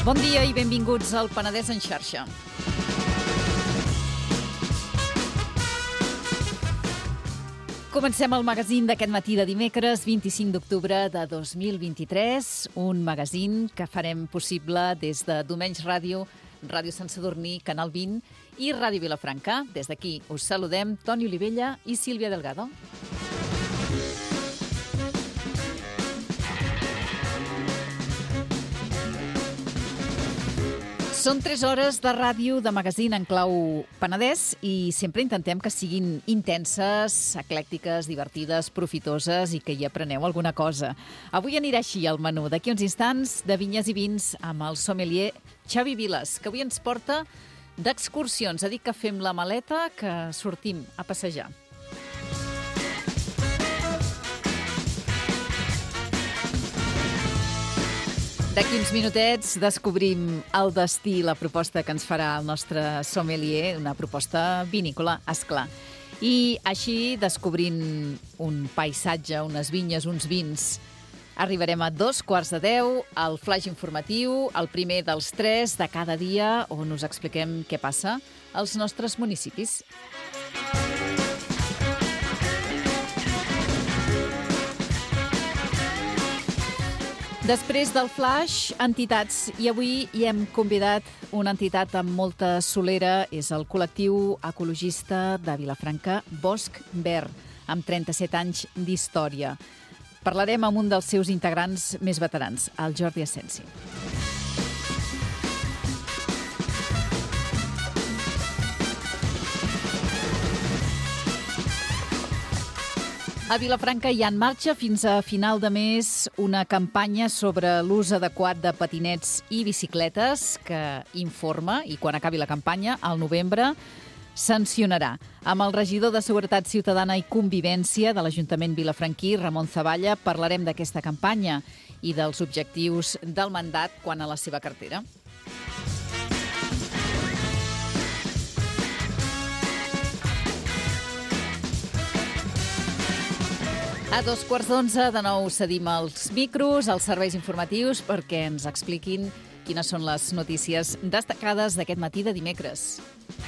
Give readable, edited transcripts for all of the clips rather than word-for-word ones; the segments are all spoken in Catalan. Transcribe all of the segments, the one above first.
Bon dia i benvinguts al Penedès en xarxa. Comencem el magazín d'aquest matí de dimecres, 25 d'octubre de 2023, un magazín que farem possible des de Domenys Ràdio, Ràdio Sant Sadurní, Canal 20 i Ràdio Vilafranca. Des d'aquí us saludem Toni Olivella i Sílvia Delgado. Són 3 hores de ràdio de magazín en clau Penedès i sempre intentem que siguin intenses, eclèctiques, divertides, profitoses i que hi apreneu alguna cosa. Avui anirà així el menú. D'aquí uns instants, de vinyes i vins amb el sommelier Xavi Viles, que avui ens porta d'excursions. Ha dit que fem la maleta, que sortim a passejar. D'aquí uns minutets descobrim el destí, la proposta que ens farà el nostre sommelier, una proposta vinícola, esclar. I així, descobrint un paisatge, unes vinyes, uns vins, arribarem a 9:45, al flaix informatiu, el primer dels 3 de cada dia, on us expliquem què passa als nostres municipis. Després del flash, entitats. I avui hi hem convidat una entitat amb molta solera. És el col·lectiu ecologista de Vilafranca, Bosc Verd, amb 37 anys d'història. Parlarem amb un dels seus integrants més veterans, el Jordi Asensi. A Vilafranca hi ha en marxa fins a final de mes una campanya sobre l'ús adequat de patinets i bicicletes que informa, i quan acabi la campanya, al novembre, sancionarà. Amb el regidor de Seguretat Ciutadana i Convivència de l'Ajuntament vilafranquí, Ramon Zavalla, parlarem d'aquesta campanya i dels objectius del mandat quant a la seva cartera. A 11:15 de nou cedim els micros, als serveis informatius, perquè ens expliquin quines són les notícies destacades d'aquest matí de dimecres.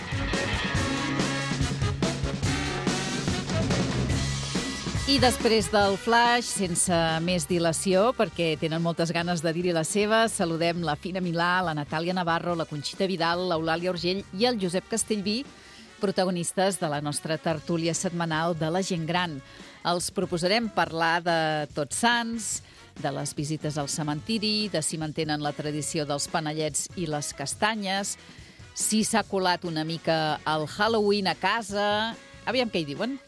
I després del flash, sense més dilació, perquè tenen moltes ganes de dir-hi la seva, saludem la Fina Milà, la Natàlia Navarro, la Conxita Vidal, l'Eulàlia Urgell i el Josep Castellví, protagonistes de la nostra tertúlia setmanal de la gent gran. Els proposarem parlar de Tots Sants, de les visites al cementiri, de si mantenen la tradició dels panellets i les castanyes, si s'ha colat una mica el Halloween a casa. Aviam què hi diuen.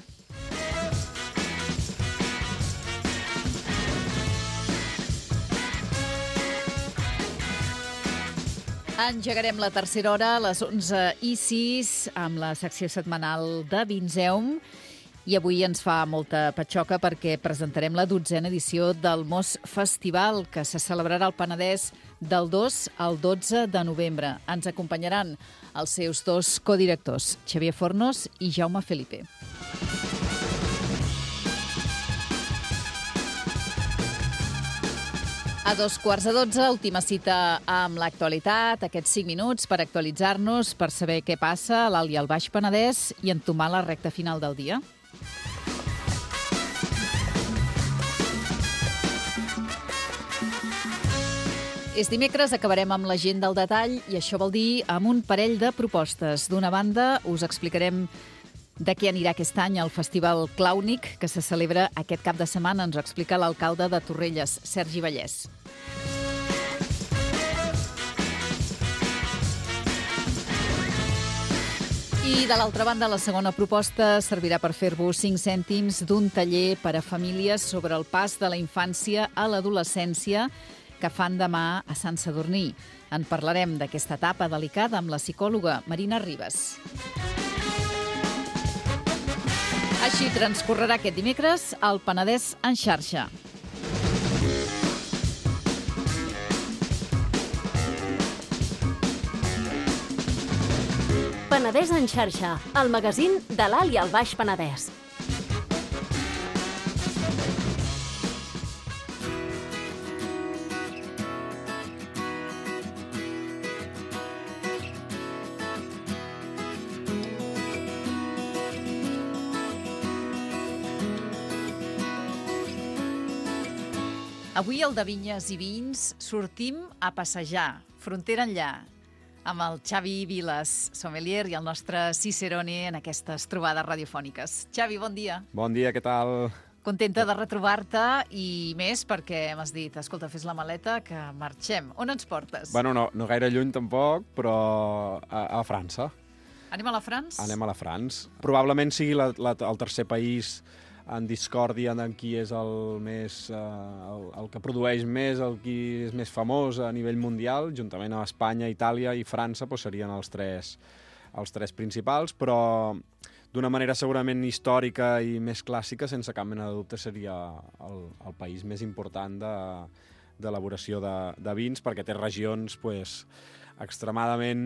Engegarem la tercera hora a les 11:06 amb la secció setmanal de Vinseum. I avui ens fa molta patxoca perquè presentarem la 12a edició del Mos Festival, que se celebrarà al Penedès del 2 al 12 de novembre. Ens acompanyaran els seus 2 codirectors, Xavier Fornos i Jaume Felipe. A 11:45, última cita amb l'actualitat, aquests 5 minuts per actualitzar-nos, per saber què passa a l'Alt i al Baix Penedès i entomar la recta final del dia. És dimecres, acabarem amb la gent del detall i això vol dir amb un parell de propostes. D'una banda, us explicarem de què anirà aquest any el Festival Clàunic, que se celebra aquest cap de setmana. Ens ho explica l'alcalde de Torrelles, Sergi Vallès. I de l'altra banda, la segona proposta servirà per fer-vos 5 cèntims d'un taller per a famílies sobre el pas de la infància a l'adolescència que fan demà a Sant Sadurní. En parlarem d'aquesta etapa delicada amb la psicòloga Marina Ribas. Així transcorrerà aquest dimecres el Penedès en xarxa. Penedès en xarxa, el magazín de l'Alt i el Baix Penedès. Avui al de Vinyes i Vins sortim a passejar, frontera enllà, amb el Xavi Vilas, sommelier, i el nostre Cicerone en aquestes trobades radiofòniques. Xavi, bon dia. Bon dia, què tal? Contenta de retrobar-te i més perquè m'has dit, escolta, fes la maleta que marxem. On ens portes? Bueno, no gaire lluny tampoc, però a França. Anem a la France? Anem a la France. Probablement sigui el tercer país en discòrdia en qui és el que produeix més, el qui és més famós a nivell mundial, juntament amb Espanya, Itàlia i França, doncs serien els tres principals, però d'una manera segurament històrica i més clàssica, sense cap mena de dubte, seria el país més important d'elaboració de vins, perquè té regions extremadament,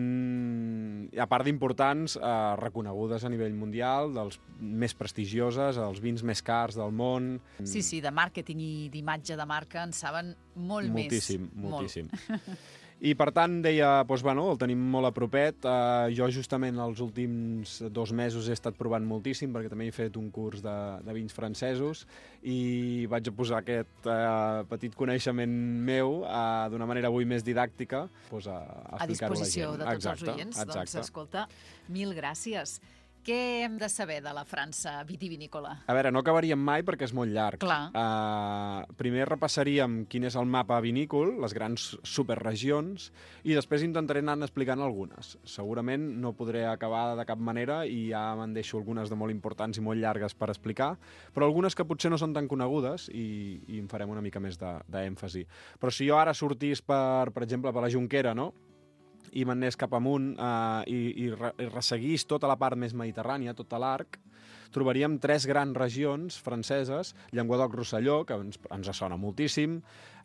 a part d'importants, reconegudes a nivell mundial, dels més prestigioses, els vins més cars del món. Sí, de màrqueting i d'imatge de marca en saben molt moltíssim, més. Moltíssim. I per tant deia, el tenim molt a propet. Jo justament els últims 2 mesos he estat provant moltíssim perquè també he fet un curs de vins francesos i vaig a posar aquest petit coneixement meu d'una manera avui més didàctica a disposició de tots els oients. Exacte. Doncs escolta, mil gràcies. Què hem de saber de la França vitivinícola? A veure, no acabaríem mai perquè és molt llarg. Clar. Primer repassaríem quin és el mapa vinícola, les grans superregions, i després intentaré anar explicant algunes. Segurament no podré acabar de cap manera i ja me'n deixo algunes de molt importants i molt llargues per explicar, però algunes que potser no són tan conegudes i en farem una mica més d'èmfasi. Però si jo ara sortís, per exemple, per la Jonquera, no?, i m'anés cap amunt i resseguís tota la part més mediterrània, tot l'arc, trobaríem 3 grans regions franceses, Llenguadoc-Rosselló, que ens sona moltíssim.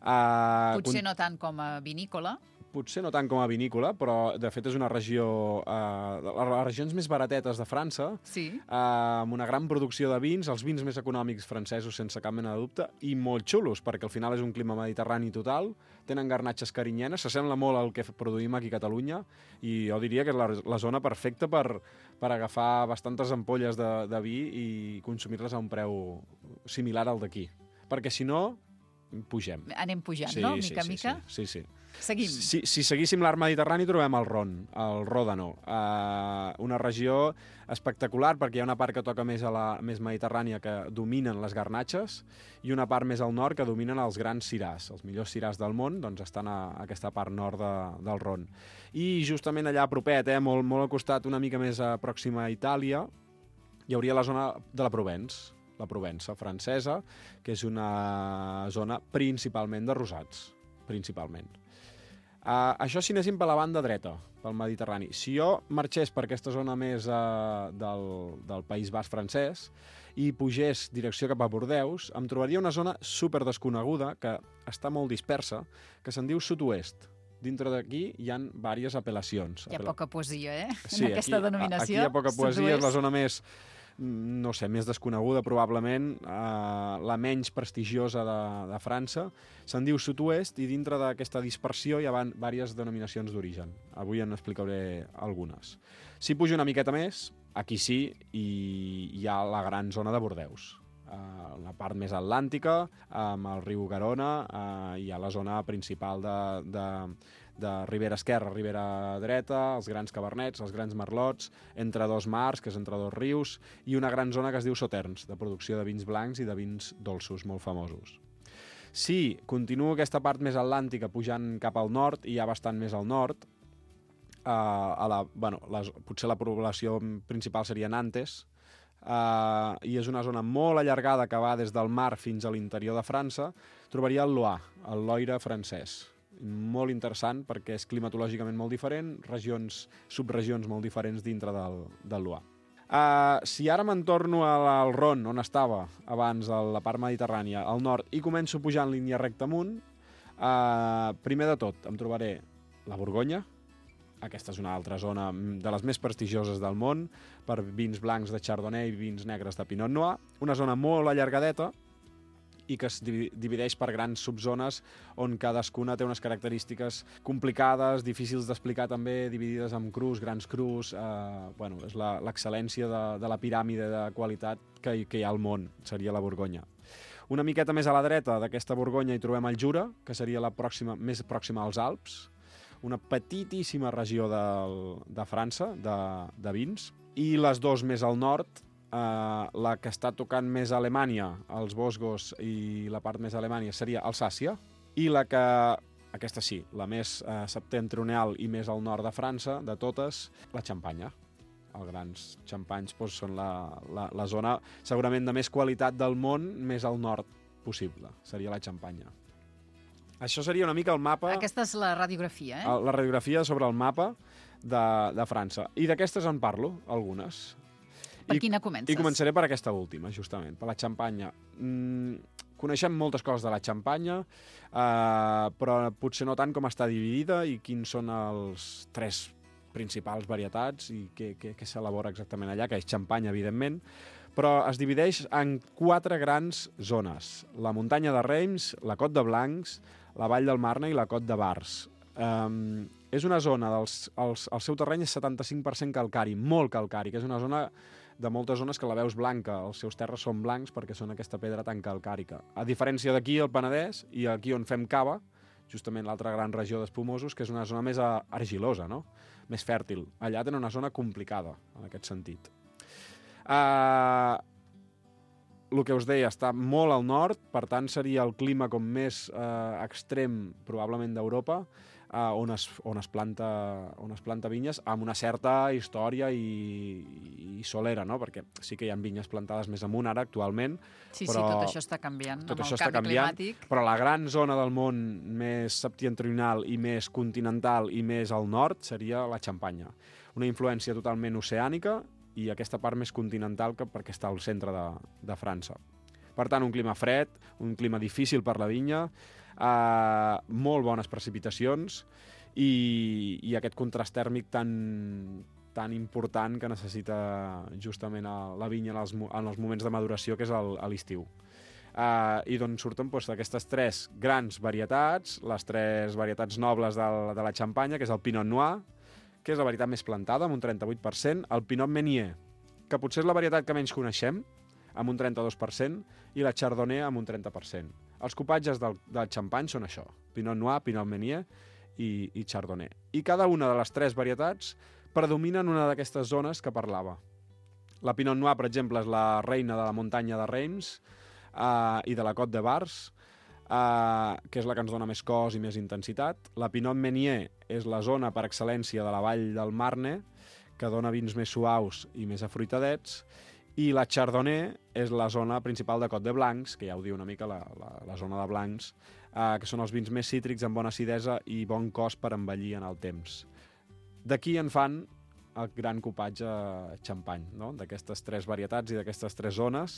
Potser no tant com a vinícola. Potser no tant com a vinícola, però de fet és una regió de les regions més baratetes de França, sí, amb una gran producció de vins, els vins més econòmics francesos sense cap mena de dubte, i molt xulos, perquè al final és un clima mediterrani total, tenen garnatxes carinyenes, s'assembla molt al que produïm aquí a Catalunya, i jo diria que és la zona perfecta per agafar bastantes ampolles de vi i consumir-les a un preu similar al d'aquí. Perquè si no, pugem. Anem pujant, no? Mica en mica? Sí. Seguim. Si seguíssim l'arc mediterrani trobem el Rhône, el Ródano, una regió espectacular perquè hi ha una part que toca més a la més mediterrània que dominen les garnatxes i una part més al nord que dominen els grans siràs. Els millors siràs del món doncs, estan a aquesta part nord del Rhône. I justament allà a propet, molt al costat, una mica més pròxima a Itàlia, hi hauria la zona de la Provence, la Provença francesa, que és una zona principalment de rosats, principalment. Això si anéssim per la banda dreta, pel Mediterrani. Si jo marxés per aquesta zona més del País Basc francès i pugés direcció cap a Bordeus, em trobaria una zona super desconeguda, que està molt dispersa, que se'n diu sud-oest. Dintre d'aquí hi ha diverses apel·lacions. Hi ha poca poesia, Sí, en aquesta denominació. Aquí hi ha poca poesia, és la zona més més desconeguda probablement, la menys prestigiosa de França. Se'n diu sud-oest i dintre d'aquesta dispersió hi ha diverses denominacions d'origen. Avui en explicaré algunes. Si pujo una miqueta més, aquí sí, hi ha la gran zona de Bordeus. La part més atlàntica, amb el riu Garona, hi ha la zona principal de Ribera Esquerra, Ribera Dreta, els grans cabernets, els grans merlots, entre 2 mars, que és entre 2 rius, i una gran zona que es diu Sauternes, de producció de vins blancs i de vins dolços molt famosos. Si continuo aquesta part més atlàntica pujant cap al nord, i ja bastant més al nord, potser la població principal seria Nantes, i és una zona molt allargada que va des del mar fins a l'interior de França, trobaria el Loire, el Loira francès. Molt interessant perquè és climatològicament molt diferent, subregions molt diferents dintre del Loire. Si ara me'n torno al Rhône, on estava abans, a la part mediterrània, al nord, i començo a pujar en línia recta amunt, primer de tot em trobaré la Borgonya. Aquesta és una altra zona de les més prestigioses del món per vins blancs de Chardonnay i vins negres de Pinot Noir. Una zona molt allargadeta i que es divideix per grans subzones on cadascuna té unes característiques complicades, difícils d'explicar també, dividides en crus, grans crus. És l'excel·lència de la piràmide de qualitat que hi ha al món, seria la Borgonya. Una miqueta més a la dreta d'aquesta Borgonya hi trobem el Jura, que seria més pròxima als Alps, una petitíssima regió de França, de vins, i les dues més al nord, la que està tocant més a Alemanya, els Vosgos i la part més a Alemanya, seria Alsàcia, i la que, aquesta sí, la més septentrional i més al nord de França, de totes, la Xampanya. Els grans xampanys són la zona segurament de més qualitat del món més al nord possible, seria la Xampanya. Això seria una mica el mapa... Aquesta és la radiografia, eh? La radiografia sobre el mapa de França. I d'aquestes en parlo, algunes. Per quina comences? I començaré per aquesta última, justament, per la Xampanya. Coneixem moltes coses de la Xampanya, però potser no tant com està dividida i quins són els 3 principals varietats i què s'elabora exactament allà, que és xampanya, evidentment, però es divideix en 4 grans zones. La muntanya de Reims, la Cot de Blancs, la Vall del Marne i la Cot de Vars. És una zona, el seu terreny és 75% calcari, molt calcari, que és una zona de moltes zones que la veus blanca, els seus terres són blancs perquè són aquesta pedra tan calcàrica. A diferència d'aquí, el Penedès, i aquí on fem cava, justament l'altra gran regió d'espumosos, que és una zona més argilosa, no? Més fèrtil. Allà tenen una zona complicada, en aquest sentit. El que us deia, està molt al nord, per tant seria el clima com més extrem, probablement d'Europa, on es planta vinyes, amb una certa història i solera, no? Perquè sí que hi ha vinyes plantades més amunt ara, actualment. Sí, però tot això està canviant, tot amb això el està canvi canviant, climàtic. però la gran zona del món més septentrional i més continental i més al nord seria la Xampanya. Una influència totalment oceànica i aquesta part més continental perquè està al centre de França. Per tant, un clima fred, un clima difícil per la vinya, molt bones precipitacions i aquest contrast tèrmic tan important que necessita justament la vinya en els moments de maduració, que és a l'estiu. I d'on surten aquestes 3 grans varietats, les 3 varietats nobles de la Xampanya, que és el Pinot Noir, que és la varietat més plantada, amb un 38%, el Pinot Meunier, que potser és la varietat que menys coneixem, amb un 32%, i la Chardonnay amb un 30%. Els cupatges del xampany són això, Pinot Noir, Pinot Meunier i Chardonnay. I cada una de les 3 varietats predomina en una d'aquestes zones que parlava. La Pinot Noir, per exemple, és la reina de la muntanya de Reims i de la Cot de Vars, que és la que ens dona més cos i més intensitat. La Pinot Meunier és la zona per excel·lència de la Vall del Marne, que dona vins més suaus i més afruitadets, i la Chardonnay és la zona principal de Cot de Blancs, que ja ho diu una mica la zona de blancs, que són els vins més cítrics amb bona acidesa i bon cos per envellir en el temps. D'aquí en fan el gran cupatge xampany, no? D'aquestes 3 varietats i d'aquestes 3 zones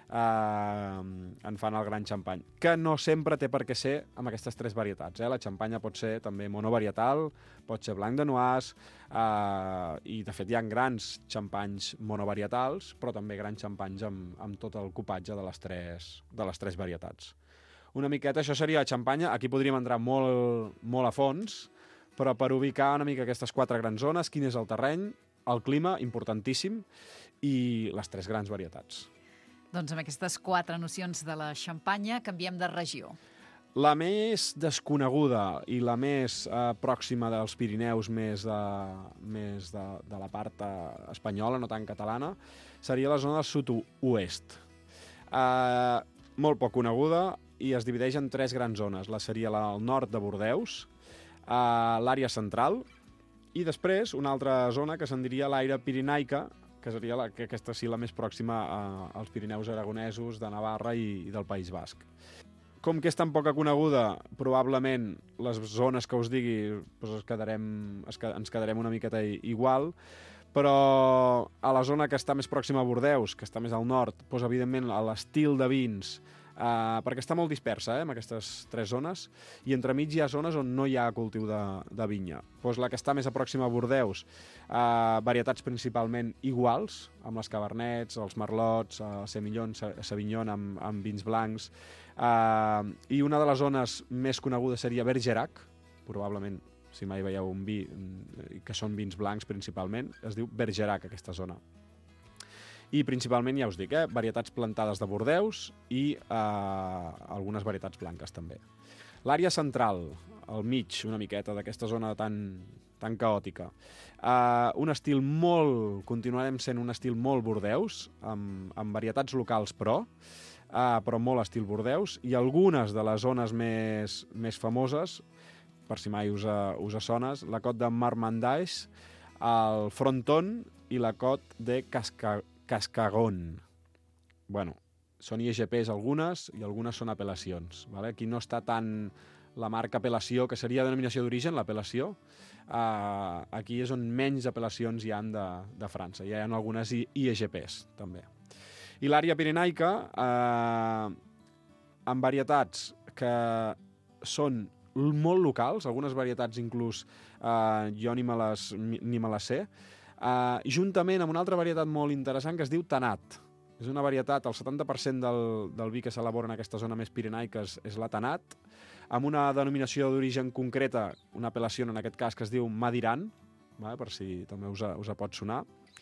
en fan el gran xampany, que no sempre té per què ser amb aquestes 3 varietats. La xampanya pot ser també monovarietal, pot ser blanc de noix, i de fet hi ha grans xampanys monovarietals, però també grans xampanys amb tot el cupatge de les 3 varietats. Una miqueta, això seria la xampanya. Aquí podríem entrar molt a fons, però per ubicar una mica aquestes 4 grans zones, quin és el terreny, el clima, importantíssim, i les 3 grans varietats. Doncs amb aquestes 4 nocions de la Xampanya canviem de regió. La més desconeguda i la més pròxima dels Pirineus, més de la part espanyola, no tan catalana, seria la zona del sud-oest. Molt poc coneguda i es divideix en 3 grans zones. Seria el nord de Bordeus, l'àrea central, i després una altra zona que se'n diria l'àrea pirinaica, que seria aquesta sí la més pròxima als Pirineus aragonesos, de Navarra i del País Basc. Com que és tan poca coneguda, probablement les zones que us digui ens quedarem una miqueta igual, però a la zona que està més pròxima a Bordeus, que està més al nord, evidentment l'estil de vins, perquè està molt dispersa en aquestes 3 zones, i entremig hi ha zones on no hi ha cultiu de vinya. La que està més pròxima a Bordeus, varietats principalment iguals, amb les cabernets, els merlots, semillons, sauvignon amb vins blancs, i una de les zones més conegudes seria Bergerac, probablement, si mai veieu un vi, que són vins blancs principalment, es diu Bergerac, aquesta zona. I principalment, ja us dic, varietats plantades de Bordeus i algunes varietats blanques també. L'àrea central, al mig, una miqueta d'aquesta zona tan caòtica. Continuarem sent un estil molt Bordeus, amb varietats locals però molt estil Bordeus, i algunes de les zones més famoses, per si mai us sones, la cot de Marmandais, el Fronton i la cot de Cascagón. Bueno, són IGPs algunes i algunes són apel·lacions. Vale? Aquí no està tant la marca apel·lació, que seria denominació d'origen, l'apel·lació. Aquí és on menys apel·lacions hi han de França. Hi ha algunes IGPs, també. I l'àrea pirenaica, amb varietats que són molt locals, algunes varietats inclús jo ni me les sé, juntament amb una altra varietat molt interessant que es diu Tanat. És una varietat, el 70% del vi que s'elabora en aquesta zona més pirenaica és la Tanat, amb una denominació d'origen concreta, una apel·lació en aquest cas que es diu Madiran, per si també us pot sonar.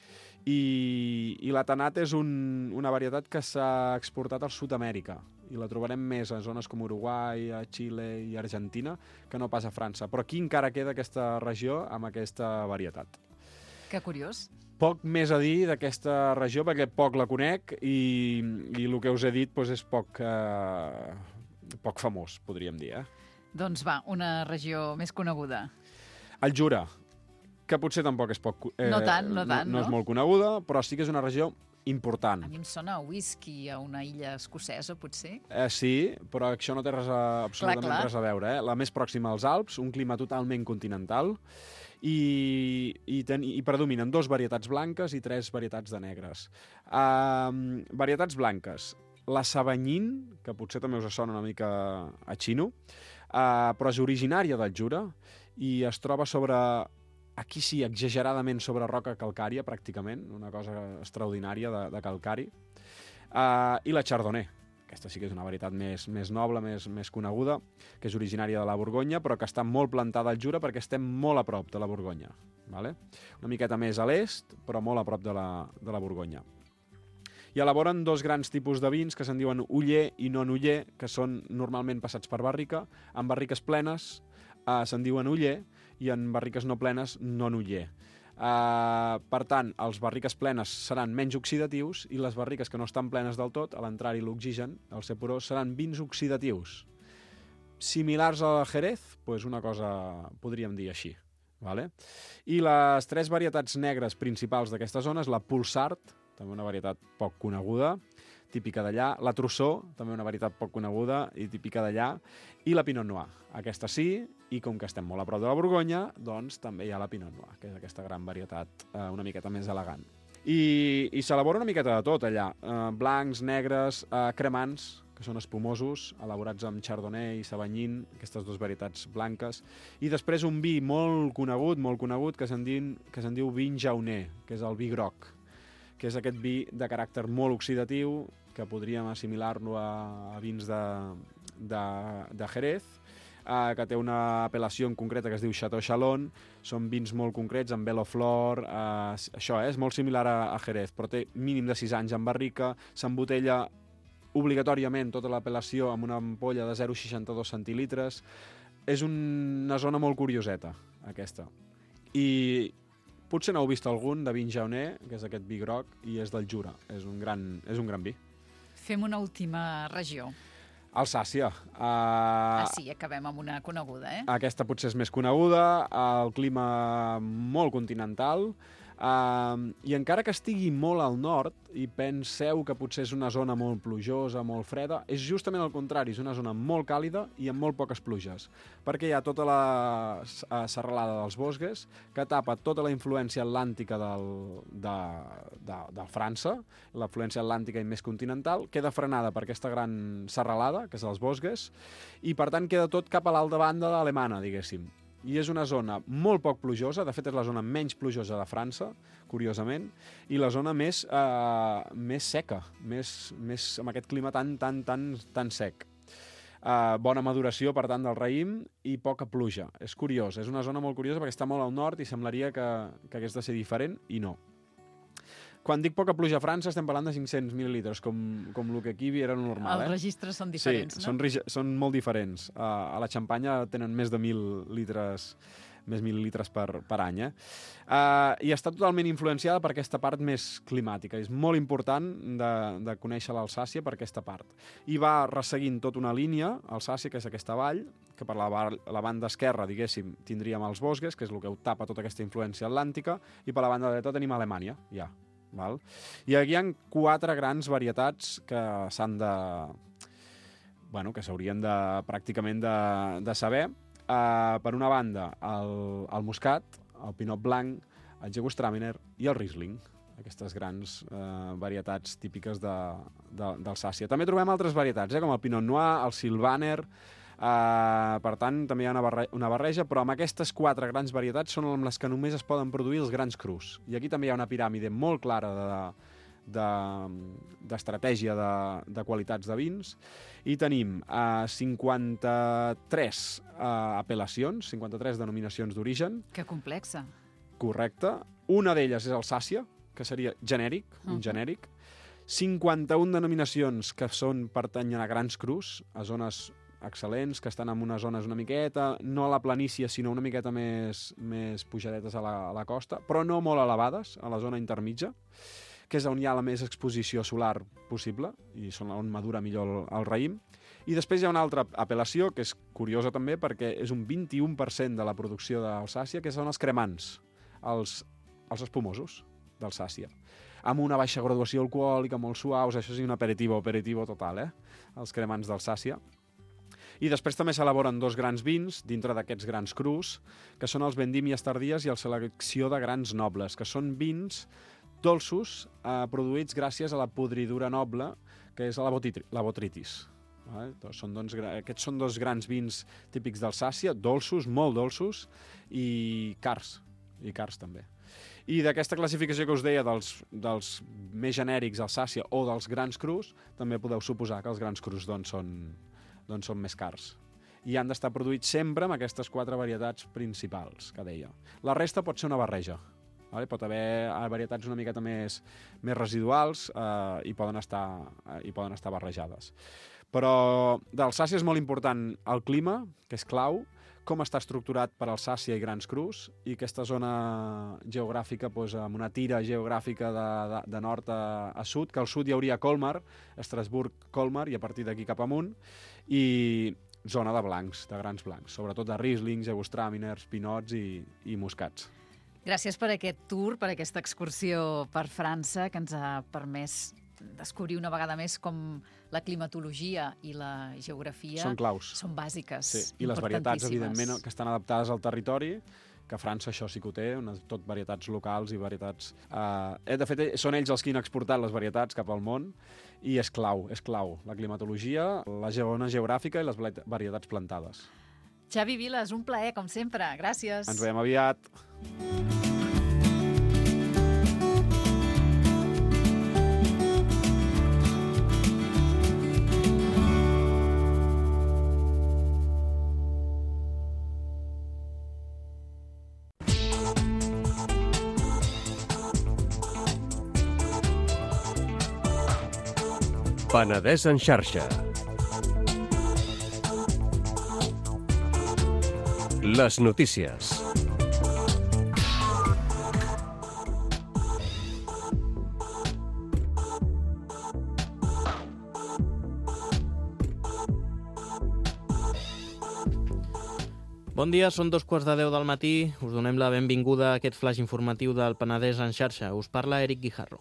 I la Tanat és una varietat que s'ha exportat al Sud-amèrica i la trobarem més a zones com Uruguai, a Xile i Argentina que no pas a França. Però aquí encara queda aquesta regió amb aquesta varietat. Que curiós. Poc més a dir d'aquesta regió perquè poc la conec i el que us he dit és poc famós, podríem dir. Doncs va, una regió més coneguda. El Jura, que potser tampoc és poc... No tant, no? No és molt coneguda, però sí que és una regió important. A mi em sona a whisky, a una illa escocesa, potser. Sí, però això no té absolutament res a veure. La més pròxima als Alps, un clima totalment continental, i predominen 2 varietats blanques i 3 varietats de negres. Varietats blanques. La Savagnin, que potser també us sona una mica a xino, però és originària del Jura i es troba aquí sí, exageradament sobre roca calcària, pràcticament, una cosa extraordinària de calcari. I la Chardonnay. Aquesta sí que és una varietat més noble, més coneguda, que és originària de la Borgonya, però que està molt plantada al Jura perquè estem molt a prop de la Borgonya. Vale? Una miqueta més a l'est, però molt a prop de la Borgonya. I elaboren 2 grans tipus de vins que se'n diuen Oller i non-Oller, que són normalment passats per barrica. En barriques plenes se'n diuen Oller i en barriques no plenes non-Oller. Per tant, els barriques plenes seran menys oxidatius i les barriques que no estan plenes del tot, a l'entrar-hi l'oxigen, el ser porós, seran vins oxidatius. Similars a Jerez, una cosa podríem dir així. Vale? I les 3 varietats negres principals d'aquesta zona és la Pulsart, també una varietat poc coneguda, típica d'allà, la Trousseau, també una varietat poc coneguda i típica d'allà, i la Pinot Noir. Aquesta sí, i com que estem molt a prop de la Borgonya, doncs també hi ha la Pinot Noir, que és aquesta gran varietat una miqueta més elegant. I s'elabora una miqueta de tot allà, blancs, negres, cremants, que són espumosos, elaborats amb Chardonnay i Savagnin, aquestes 2 varietats blanques, i després un vi molt conegut, que se'n diu Vin Jaunès, que és el vi groc, que és aquest vi de caràcter molt oxidatiu, que podríem assimilar-lo a vins de Jerez, que té una apel·lació en concreta que es diu Chateau Chalon, són vins molt concrets, amb velo flor, això és molt similar a Jerez, però té mínim de 6 anys en barrica, s'embotella obligatòriament tota l'apel·lació amb una ampolla de 0,62 centilitres. És una zona molt curioseta, aquesta. I potser n'heu vist algun de Vin Jaunès, que és aquest vi groc, i és del Jura. És un gran vi. Fem una última regió. Alsàcia. Sí, acabem amb una coneguda, Aquesta potser és més coneguda, el clima molt continental, i encara que estigui molt al nord i penseu que potser és una zona molt plujosa, molt freda, és justament el contrari, és una zona molt càlida i amb molt poques pluges, perquè hi ha tota la serralada dels Vosges que tapa tota la influència atlàntica de França, la influència atlàntica i més continental, queda frenada per aquesta gran serralada, que és els Vosges, i per tant queda tot cap a l'alta banda alemana, diguéssim. I és una zona molt poc plujosa, de fet és la zona menys plujosa de França, curiosament, i la zona més seca, amb aquest clima tan sec. Bona maduració, per tant, del raïm i poca pluja. És curiós, és una zona molt curiosa perquè està molt al nord i semblaria que hagués de ser diferent, i no. Quan dic poca pluja a França estem parlant de 500 mil·lilitres, com el que aquí era normal. Els registres són diferents, no? Sí, són molt diferents. A la Xampanya tenen més de 1.000 litres per any. I està totalment influenciada per aquesta part més climàtica. És molt important de conèixer l'Alsàcia per aquesta part. I va resseguint tota una línia, Alsàcia, que és aquesta vall, que per la banda esquerra, diguéssim, tindríem els Vosges, que és el que ho tapa tota aquesta influència atlàntica, i per la banda dreta tenim Alemanya, ja. Val? I aquí hi ha 4 grans varietats que s'han de... Bueno, que s'haurien pràcticament de saber. Per una banda, el Muscat, el Pinot Blanc, el Gewürztraminer i el Riesling. Aquestes grans varietats típiques d'Alsàcia. També trobem altres varietats, com el Pinot Noir, el Sylvaner. Per tant, també hi ha una barreja, però amb aquestes 4 grans varietats són amb les que només es poden produir els grans crus. I aquí també hi ha una piràmide molt clara d'estratègia de qualitats de vins, i tenim 53 apel·lacions, 53 denominacions d'origen. Que complexa. Correcte. Una d'elles és Alsàcia, que seria genèric, un genèric. 51 denominacions que pertanyen a grans crus, a zones excel·lents, que estan en unes zones una miqueta, no a la planícia, sinó una miqueta més pujadetes a la costa, però no molt elevades, a la zona intermitja, que és on hi ha la més exposició solar possible, i són on madura millor el raïm. I després hi ha una altra apel·lació, que és curiosa també, perquè és un 21% de la producció d'Alsàcia, que són els cremants, els espumosos d'Alsàcia, amb una baixa graduació alcohòlica, molt suaus, això és un aperitivo total, els cremants d'Alsàcia. I després també s'elaboren 2 grans vins dintre d'aquests grans crus, que són els vendímies tardies i el selecció de grans nobles, que són vins dolços produïts gràcies a la podridura noble, que és la botrytis. Aquests són 2 grans vins típics d'Alsàcia, dolços, molt dolços, i cars també. I d'aquesta classificació que us deia dels més genèrics Alsàcia o dels grans crus, també podeu suposar que els grans crus són més cars. I han d'estar produïts sempre amb aquestes 4 varietats principals que deia. La resta pot ser una barreja. Pot haver varietats una miqueta més residuals i poden estar barrejades. Però d'Alsàcia és molt important el clima, que és clau, com està estructurat per Alsàcia i grans crus, i aquesta zona geogràfica, amb una tira geogràfica de nord a sud, que al sud hi hauria Colmar, Estrasburg, Colmar, i a partir d'aquí cap amunt, i zona de blancs, de grans blancs, sobretot de Rieslings, Gewürztraminers, Pinots i Muscats. Gràcies per aquest tour, per aquesta excursió per França, que ens ha permès descobrir una vegada més com la climatologia i la geografia són claus. Són bàsiques, sí. I les varietats, evidentment, que estan adaptades al territori, que França això sí que ho té, tot varietats locals i varietats... De fet, són ells els que han exportat les varietats cap al món, i és clau, la climatologia, la zona geogràfica i les varietats plantades. Xavi Vila, és un plaer, com sempre. Gràcies. Ens veiem aviat. Penedès en xarxa. Les notícies. Bon dia, són 2:15 del matí. Us donem la benvinguda a aquest flash informatiu del Penedès en xarxa. Us parla Eric Guijarro.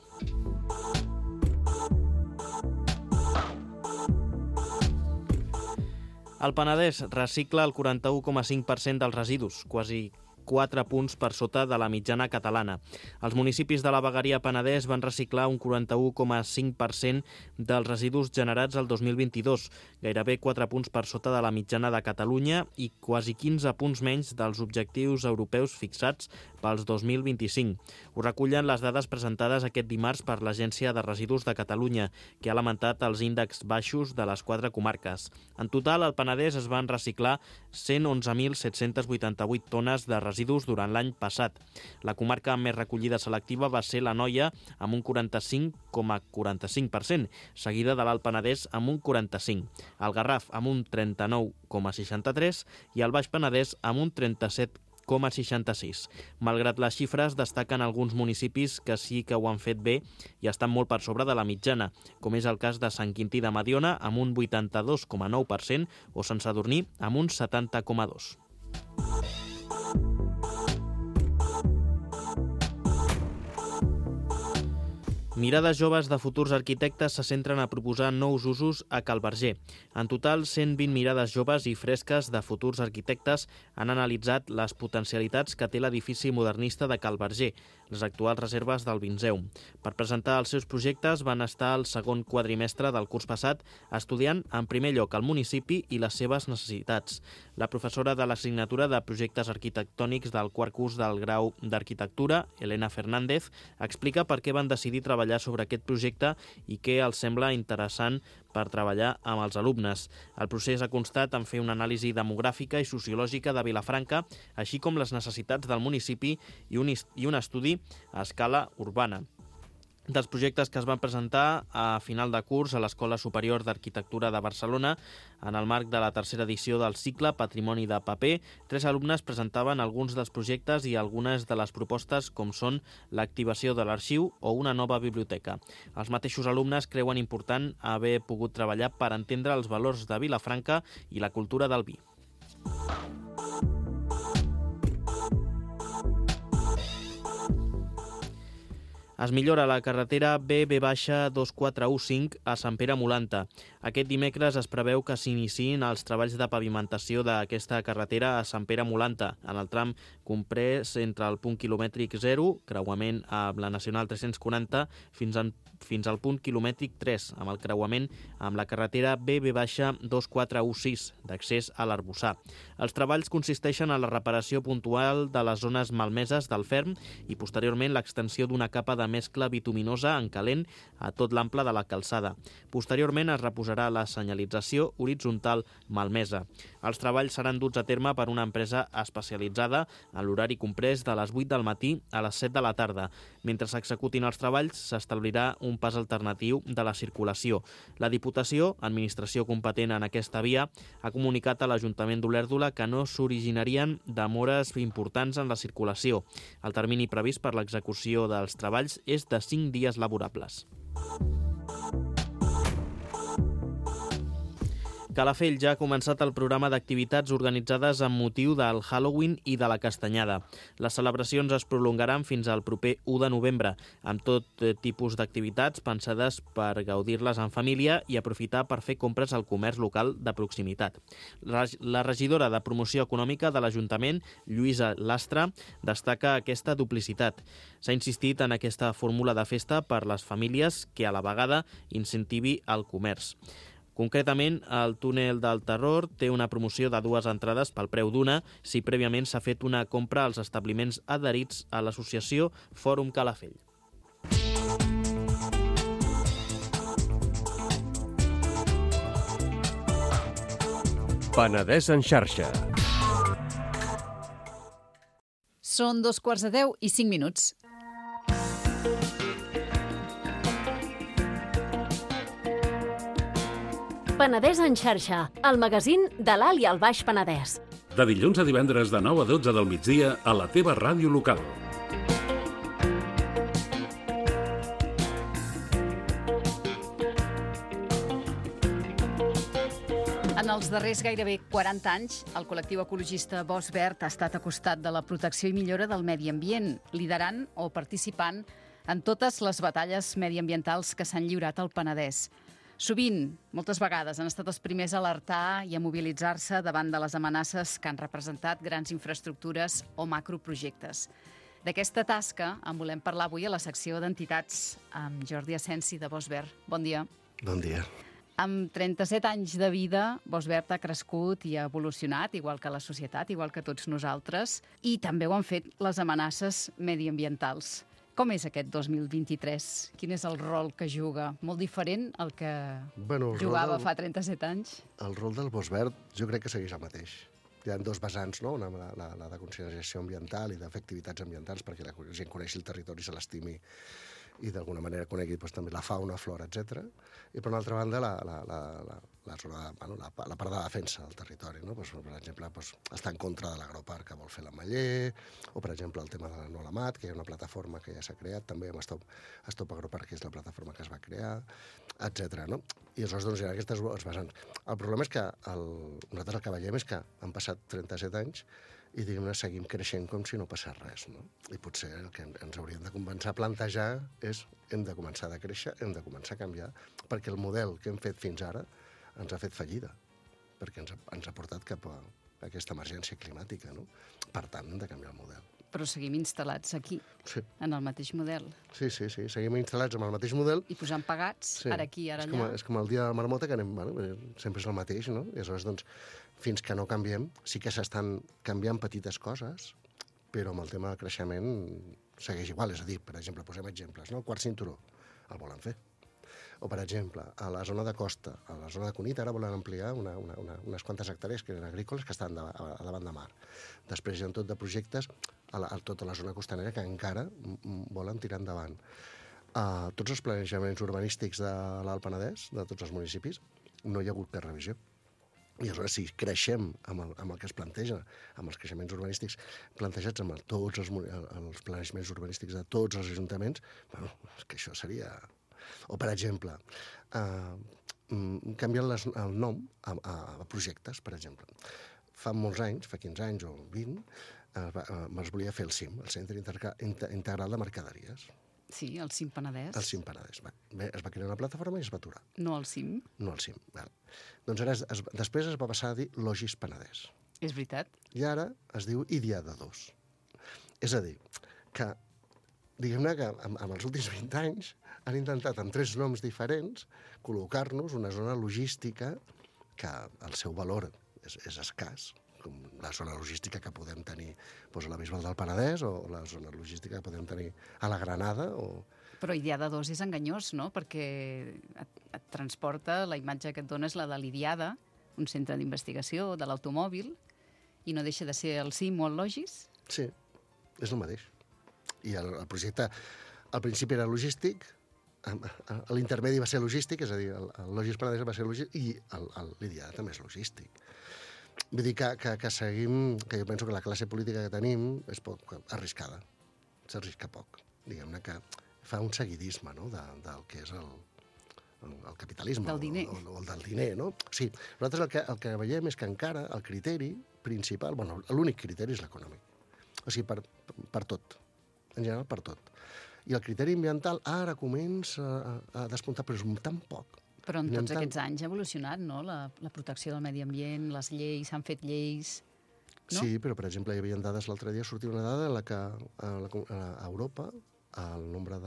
El Penedès recicla el 41,5% dels residus, quasi 4 punts per sota de la mitjana catalana. Els municipis de la vegueria Penedès van reciclar un 41,5% dels residus generats el 2022, gairebé 4 punts per sota de la mitjana de Catalunya i quasi 15 punts menys dels objectius europeus fixats pels 2025. Ho recullen les dades presentades aquest dimarts per l'Agència de Residus de Catalunya, que ha lamentat els índexs baixos de les 4 comarques. En total, al Penedès es van reciclar 111.788 tones de residus residus durant l'any passat. La comarca amb més recollida selectiva va ser l'Anoia, amb un 45,45%, seguida de l'Alt Penedès amb un 45%, el Garraf amb un 39,63% i el Baix Penedès amb un 37,66. Malgrat les xifres, destaquen alguns municipis que sí que ho han fet bé i estan molt per sobre de la mitjana, com és el cas de Sant Quintí de Mediona amb un 82,9% o Sant Sadurní amb un 70,2%. Mirades joves de futurs arquitectes se centren a proposar nous usos a Cal Verger. En total, 120 mirades joves i fresques de futurs arquitectes han analitzat les potencialitats que té l'edifici modernista de Cal Verger, les actuals reserves del Vinzeum. Per presentar els seus projectes van estar al segon quadrimestre del curs passat estudiant en primer lloc el municipi i les seves necessitats. La professora de l'assignatura de projectes arquitectònics del quart curs del grau d'arquitectura, Elena Fernández, explica per què van decidir treballar sobre aquest projecte i què els sembla interessant per treballar amb els alumnes. El procés ha constat en fer una anàlisi demogràfica i sociològica de Vilafranca, així com les necessitats del municipi i un estudi a escala urbana. Dels projectes que es van presentar a final de curs a l'Escola Superior d'Arquitectura de Barcelona, en el marc de la tercera edició del cicle Patrimoni de Paper, 3 alumnes presentaven alguns dels projectes i algunes de les propostes, com són l'activació de l'arxiu o una nova biblioteca. Els mateixos alumnes creuen important haver pogut treballar per entendre els valors de Vilafranca i la cultura del vi. Es millora la carretera BB-2415 a Sant Pere Molanta. Aquest dimecres es preveu que s'iniciïn els treballs de pavimentació d'aquesta carretera a Sant Pere Molanta, en el tram comprès entre el punt quilomètric 0, creuament amb la Nacional 340, fins al punt quilomètric 3, amb el creuament amb la carretera BB-2416, d'accés a l'Arboçar. Els treballs consisteixen en la reparació puntual de les zones malmeses del ferm i posteriorment l'extensió d'una capa de mescla bituminosa en calent a tot l'ample de la calçada. Posteriorment es reposarà la senyalització horitzontal malmesa. Els treballs seran duts a terme per una empresa especialitzada en l'horari comprès de les 8 del matí a les 7 de la tarda. Mentre s'executin els treballs, s'establirà un pas alternatiu de la circulació. La Diputació, administració competent en aquesta via, ha comunicat a l'Ajuntament d'Olèrdola que no s'originarien demores importants en la circulació. El termini previst per l'execució dels treballs és de 5 dies laborables. Calafell ja ha començat el programa d'activitats organitzades amb motiu del Halloween i de la Castanyada. Les celebracions es prolongaran fins al proper 1 de novembre, amb tot tipus d'activitats pensades per gaudir-les en família i aprofitar per fer compres al comerç local de proximitat. La regidora de Promoció Econòmica de l'Ajuntament, Lluïsa Lastra, destaca aquesta duplicitat. S'ha insistit en aquesta fórmula de festa per les famílies que a la vegada incentivi el comerç. Concretament, el túnel del Terror té una promoció de 2 entrades pel preu d'una si prèviament s'ha fet una compra als establiments adherits a l'associació Fòrum Calafell. Penedès en xarxa. Són 2:45. Penedès en xarxa, el magazín de l'Alt i el Baix Penedès. De dilluns a divendres de 9 a 12 del migdia a la teva ràdio local. En els darrers gairebé 40 anys, el col·lectiu ecologista Bosc Verd ha estat a costat de la protecció i millora del medi ambient, liderant o participant en totes les batalles mediambientals que s'han lliurat al Penedès. Sovint, moltes vegades, han estat els primers a alertar i a mobilitzar-se davant de les amenaces que han representat grans infraestructures o macroprojectes. D'aquesta tasca en volem parlar avui a la secció d'entitats amb Jordi Asensi de Bosc Verd. Bon dia. Bon dia. Amb 37 anys de vida, Bosc Verd ha crescut i ha evolucionat, igual que la societat, igual que tots nosaltres, i també ho han fet les amenaces mediambientals. Com és aquest 2023? Quin és el rol que juga? Molt diferent al que jugava fa 37 anys? El rol del Bosc Verd jo crec que segueix el mateix. hi ha dos vessants, no? Una, la de conscienciació ambiental i de fer activitats ambientals perquè la gent coneixi el territori, se l'estimi i d'alguna manera conegui doncs, també la fauna, flora, etc. I per una altra banda la zona, la part de defensa del territori, no? Pues, per exemple, pues, està en contra de l'agroparc que vol fer l'Ametller, o per exemple el tema de la No la Mat, que hi ha una plataforma que ja s'ha creat, també amb Stop Agroparc, que és la plataforma que es va crear, etc. No? I aleshores doncs, hi ha aquestes vessants. El problema és que nosaltres el que veiem és que han passat 37 anys i diguem-ne seguim creixent com si no passés res. No? I potser el que ens hauríem de començar a plantejar és hem de començar a créixer, hem de començar a canviar, perquè el model que hem fet fins ara ens ha fet fallida, perquè ens ha portat cap a aquesta emergència climàtica. No? Per tant, hem de canviar el model. Però seguim instal·lats aquí, Sí. en el mateix model. Sí, seguim instal·lats amb el mateix model. I posant pagats, ara aquí, ara allà. És com el dia de la marmota, que sempre és el mateix, no? I aleshores, doncs, fins que no canviem, sí que s'estan canviant petites coses, però amb el tema del creixement segueix igual. És a dir, per exemple, posem exemples, no? El quart cinturó el volen fer. O, per exemple, a la zona de costa, a la zona de Cunit, ara volen ampliar unes quantes hectàrees que eren agrícoles que estan a davant de mar. Després hi ha tot de projectes a tota la zona costanera que encara volen tirar endavant. Tots els planejaments urbanístics de l'Alt Penedès, de tots els municipis, no hi ha hagut cap revisió. I aleshores, si creixem amb el que es planteja, amb els creixements urbanístics plantejats amb tots els planejaments urbanístics de tots els ajuntaments, bueno, és que això seria... O, per exemple, canviant el nom a projectes, per exemple. Fa molts anys, fa 15 anys o 20, es volia fer el CIM, el Centre Integral de Mercaderies. Sí, el CIM Penedès. El CIM Penedès. Es va crear una plataforma i es va aturar. No el CIM. No el CIM. Val. Doncs ara després es va passar a dir Logis Penedès. És veritat. I ara es diu Idiada 2. És a dir, que diguem-ne que amb els últims 20 anys han intentat amb 3 noms diferents col·locar-nos una zona logística que el seu valor és escàs, com la zona logística que podem tenir doncs, a la Bisbal del Penedès o la zona logística que podem tenir a la Granada. Però Idiada 2 és enganyós, no? Perquè et transporta, la imatge que et dona és la de l'Idiada, un centre d'investigació de l'automòbil, i no deixa de ser el CIM o el Logis? Sí, és el mateix. I el projecte, al principi era logístic, l'intermedi va ser logístic, és a dir, el Logis Penedès va ser logístic, i l'Idiada també és logístic. Vull dir que seguim, que jo penso que la classe política que tenim és poc arriscada, s'arrisca poc. Diguem-ne que fa un seguidisme, no?, del que és el capitalisme. Del diner. O el del diner, no? Sí, nosaltres el que veiem és que encara el criteri principal, bueno, l'únic criteri és l'econòmic. O sigui, per tot. En general, per tot. I el criteri ambiental ara comença a despuntar, però és tan poc. Però en tots aquests anys ha evolucionat, no?, la protecció del medi ambient, les lleis, s'han fet lleis... No? Sí, però, per exemple, hi havia dades, l'altre dia sortia una dada en la que a Europa el nombre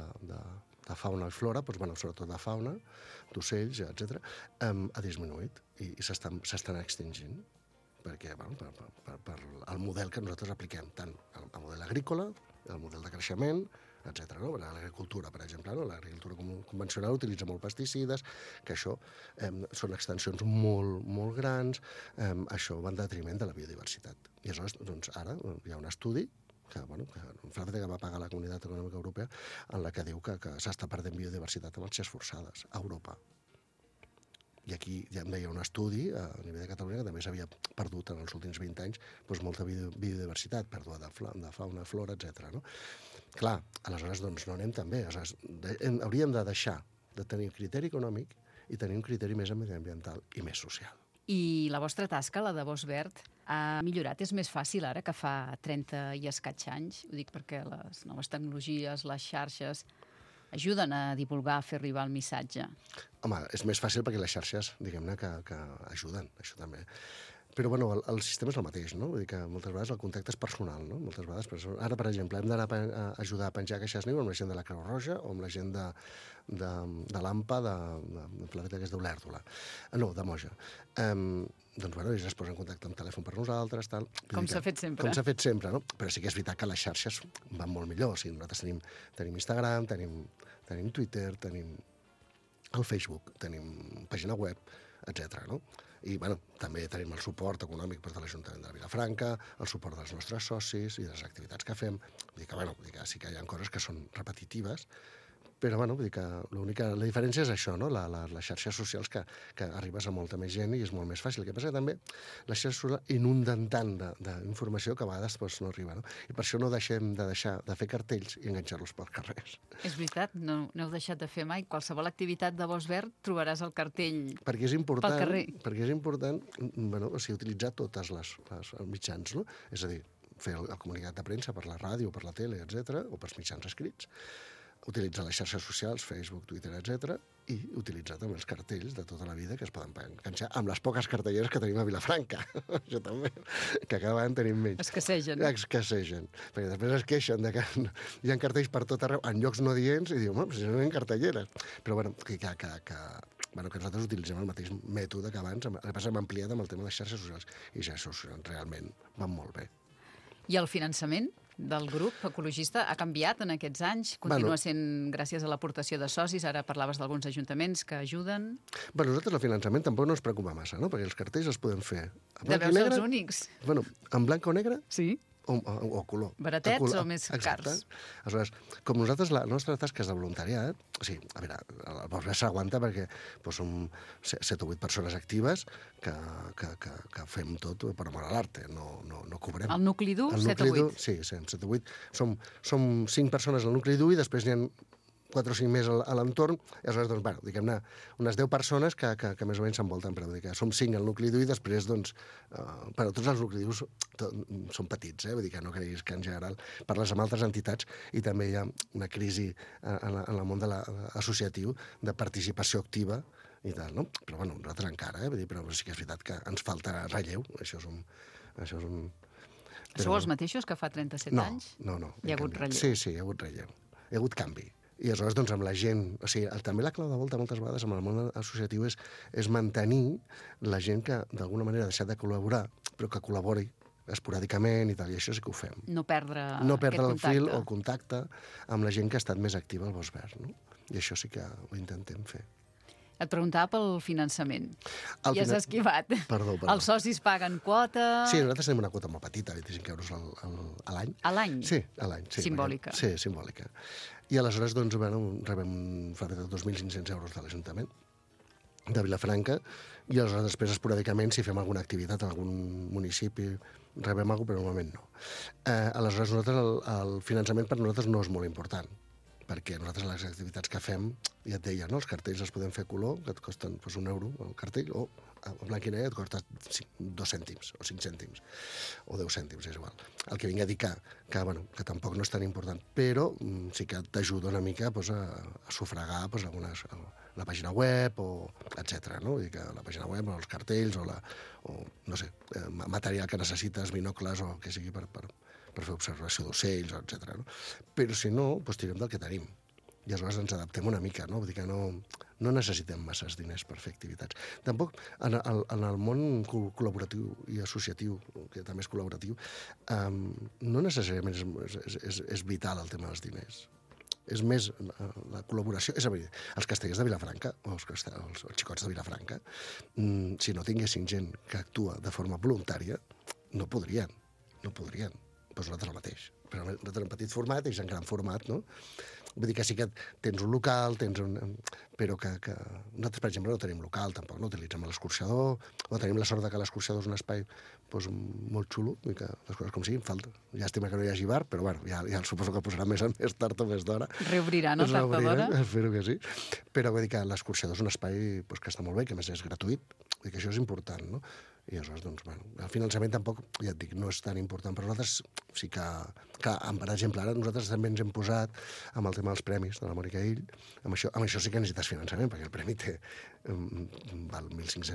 de fauna i flora, doncs, bueno, sobretot de fauna, d'ocells, etc., ha disminuït i s'estan extingint. Perquè, bueno, per el model que nosaltres apliquem, tant el model agrícola, el model de creixement, etc. No? L'agricultura, per exemple, no? L'agricultura convencional utilitza molt pesticides, que això són extensions molt, molt grans, això va en detriment de la biodiversitat. I aleshores, doncs, ara hi ha un estudi que França va pagar la Comunitat Econòmica Europea en la que diu que s'està perdent biodiversitat amb marxes forçades a Europa. I aquí ja em deia un estudi a nivell de Catalunya que també s'havia perdut en els últims 20 anys doncs molta biodiversitat, pèrdua de fauna, flora, etc. No? Clar, aleshores doncs, no anem tan bé. Hauríem de deixar de tenir criteri econòmic i tenir un criteri més mediambiental i més social. I la vostra tasca, la de Bosc Verd, ha millorat? És més fàcil ara que fa 30 i escaig anys? Ho dic perquè les noves tecnologies, les xarxes, ajuden a divulgar, a fer arribar el missatge. Home, és més fàcil perquè les xarxes, diguem-ne, que ajuden, això també. Però, bueno, el sistema és el mateix, no? Vull dir que moltes vegades el contacte és personal, no? Moltes vegades, ara, per exemple, hem d'anar a ajudar a penjar caixes niu amb la gent de la Creu Roja o amb la gent de l'AMPA, de Planeta, que és d'Olèrdola. No, de Moja. Doncs, bueno, ells es posen en contacte amb telèfon per nosaltres, tal. Com s'ha fet sempre. Com s'ha fet sempre, no? Però sí que és veritat que les xarxes van molt millor. O sigui, nosaltres tenim Instagram, tenim Twitter, tenim el Facebook, tenim pàgina web, etc. No? I, bueno, també tenim el suport econòmic de l'Ajuntament de Vilafranca, el suport dels nostres socis i de les activitats que fem. Vull dir que sí que hi ha coses que són repetitives, però, bueno, vull dir que la diferència és això, no? Les xarxes socials que arribes a molta més gent i és molt més fàcil. El que passa que també les xarxes socials inunden tant d'informació que a vegades no arriba, no? I per això no deixem de fer cartells i enganxar-los pels carrers. És veritat, no heu deixat de fer mai. Qualsevol activitat de Bosc Verd trobaràs el cartell perquè és important, pel carrer. Perquè és important utilitzar tots els mitjans, no? És a dir, fer el comunicat de premsa per la ràdio, per la tele, etc., o pels mitjans escrits, utilitzar les xarxes socials, Facebook, Twitter, etc., i utilitzar també els cartells de tota la vida que es poden enganxar amb les poques cartelleres que tenim a Vilafranca. Això també, que cada vegada en tenim menys. Escassegen. Escassegen. Perquè després es queixen de que hi ha cartells per tot arreu, en llocs no adients, i diuen, si no hi ha cartelleres. Però, bueno, que nosaltres utilitzem el mateix mètode que abans, el que passa hem ampliat amb el tema de les xarxes socials, i les xarxes socials realment van molt bé. I el finançament del grup ecologista ha canviat en aquests anys? Continua sent gràcies a l'aportació de socis? Ara parlaves d'alguns ajuntaments que ajuden. Nosaltres el finançament tampoc no ens preocupa massa, no? Perquè els cartells els podem fer Deveu ser els únics. En blanc o negre? Sí. O color. Baratets o més cars? Aleshores, com nosaltres, la nostra tasca és de voluntariat, o sigui, a veure, el Bosc Verd s'aguanta perquè som 7 o 8 persones actives que fem tot per amor a l'arte, no cobrem. El nucli dur, 7 o 8? Sí, 7 o 8. Som 5 persones al nucli dur i després n'hi ha 4 o 5 més a l'entorn, i aleshores, doncs, diguem-ne, unes 10 persones que més o menys s'envolten, però vull dir que som 5 al nucli dur i després, doncs, però tots els nuclis durs són petits, vull dir que no creguis que en general parles amb altres entitats i també hi ha una crisi en el món associatiu de participació activa i tal, no? Però, bueno, nosaltres encara, vull dir, però sí que és veritat que ens falta relleu, això és un... Sou els mateixos que fa 37 anys? No. Hi ha hagut relleu? Sí, hi ha hagut relleu. Hi ha hagut canvi. I aleshores, doncs, amb la gent... O sigui, també la clau de volta moltes vegades amb el món associatiu és mantenir la gent que d'alguna manera ha deixat de col·laborar, però que col·labori esporàdicament i tal, i això sí que ho fem. No perdre el fil o el contacte amb la gent que ha estat més activa al Bosc Verd, no? I això sí que ho intentem fer. Et preguntava pel finançament. I has esquivat. Perdó. Els socis paguen quota... Sí, nosaltres tenim una quota molt petita, 25 euros a l'any. A l'any? Sí, a l'any. Sí, simbòlica. Sí, simbòlica. I aleshores, doncs, rebem fa 2.500 euros de l'Ajuntament de Vilafranca, i aleshores després, esporàdicament, si fem alguna activitat en algun municipi, rebem alguna cosa, però normalment no. Aleshores, el finançament per nosaltres no és molt important, perquè nosaltres les activitats que fem, ja et deia, no? Els cartells els podem fer color, que et costen €1 el cartell, o en blanc i negre et costa 2 cèntims, o 5 cèntims, o 10 cèntims, és igual. El que vinc a dir que tampoc no és tan important, però sí que t'ajuda una mica a sufragar la pàgina web, etc. No? Vull dir que la pàgina web, o els cartells, o no sé, material que necessites, binocles, o que sigui per fer observació d'ocells, etc. No? Però si no, doncs tirem del que tenim. I aleshores ens adaptem una mica, no? Vull dir que no necessitem masses diners per fer activitats. Tampoc en el món col·laboratiu i associatiu, que també és col·laboratiu, no necessàriament és vital el tema dels diners. És més la col·laboració. És a dir, els castellers de Vilafranca, o els xicots de Vilafranca, si no tinguessin gent que actua de forma voluntària, no podrien. Doncs nosaltres el mateix. Però nosaltres en petit format, ells en gran format, no? Vull dir que sí que tens un local, però que nosaltres, per exemple, no tenim local, tampoc, no utilitzem l'escorxador, o tenim la sort que l'escorxador és un espai molt xulo, i que les coses com siguin, falta. Llàstima que no hi hagi bar, però bueno, ja suposo que posarà més tard o més d'hora. Reobrirà, no? Tard o d'hora? Espero que sí. Però vull dir que l'escorxador és un espai que està molt bé, que a més és gratuït, i que això és important, no? I aleshores, doncs, bueno, el finançament tampoc, ja et dic, no és tan important, però nosaltres sí que, per exemple, ara nosaltres també ens hem posat amb el tema dels premis de la Mònica Ill, amb això sí que necessites finançament, perquè el premi val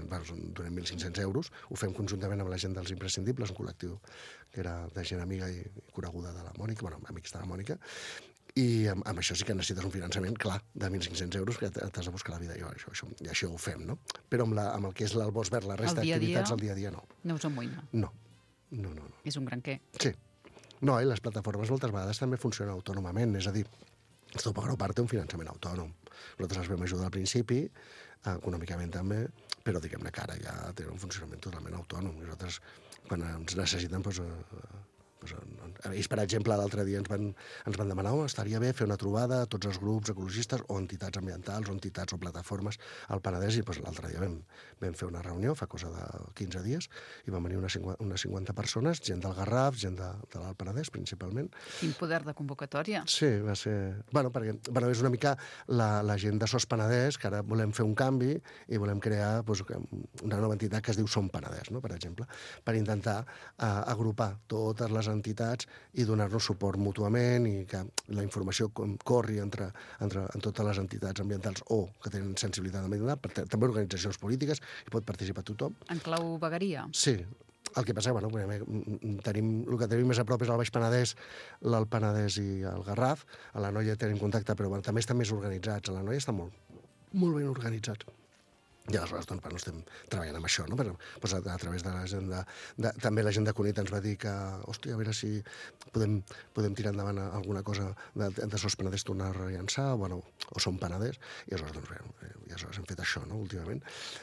1.500 euros, ho fem conjuntament amb la gent dels imprescindibles, un col·lectiu que era de gent amiga i coneguda de la Mònica, bueno, amics de la Mònica, i amb això sí que necessites un finançament, clar, de 1.500 euros, que t'has de buscar la vida, i això ho fem, no? Però amb el que és el Bosc Verd, la resta d'activitats, el dia a dia no. No us amoïna? No. És un gran què. Sí. No, i les plataformes moltes vegades també funcionen autònomament, és a dir, Stop Agropar té un finançament autònom. Nosaltres els vam ajudar al principi, econòmicament també, però diguem-ne que ara ja tenen un funcionament totalment autònom. I nosaltres, quan ens necessiten, ells, per exemple, l'altre dia ens van demanar estaria bé fer una trobada a tots els grups ecologistes o entitats ambientals o entitats o plataformes al Penedès, i l'altre dia vam fer una reunió, fa cosa de 15 dies, i van venir unes 50 persones, gent del Garraf, gent de l'Alt Penedès, principalment. Quin poder de convocatòria. Sí, va ser... Perquè és una mica la gent de SOS Penedès, que ara volem fer un canvi i volem crear una nova entitat que es diu Som Penedès, no?, per exemple, per intentar agrupar totes les entitats i donar-nos suport mútuament i que la informació corri entre totes les entitats ambientals o que tenen sensibilitat ambiental, també organitzacions polítiques, i pot participar tothom. En clau vegueria? Sí. El que passa que, el que tenim més a prop és el Baix Penedès, l'Alt Penedès i el Garraf. A l'Anoia tenim contacte, però també estan més organitzats. A l'Anoia estan molt ben organitzats. I aleshores, estem treballant amb això, no? A través de la gent també la gent de Cunit ens va dir que, hòstia, a veure si podem tirar endavant alguna cosa de SOS Penedès, tornar a rellançar, o Som Penedès, i aleshores hem fet això, no?, últimament.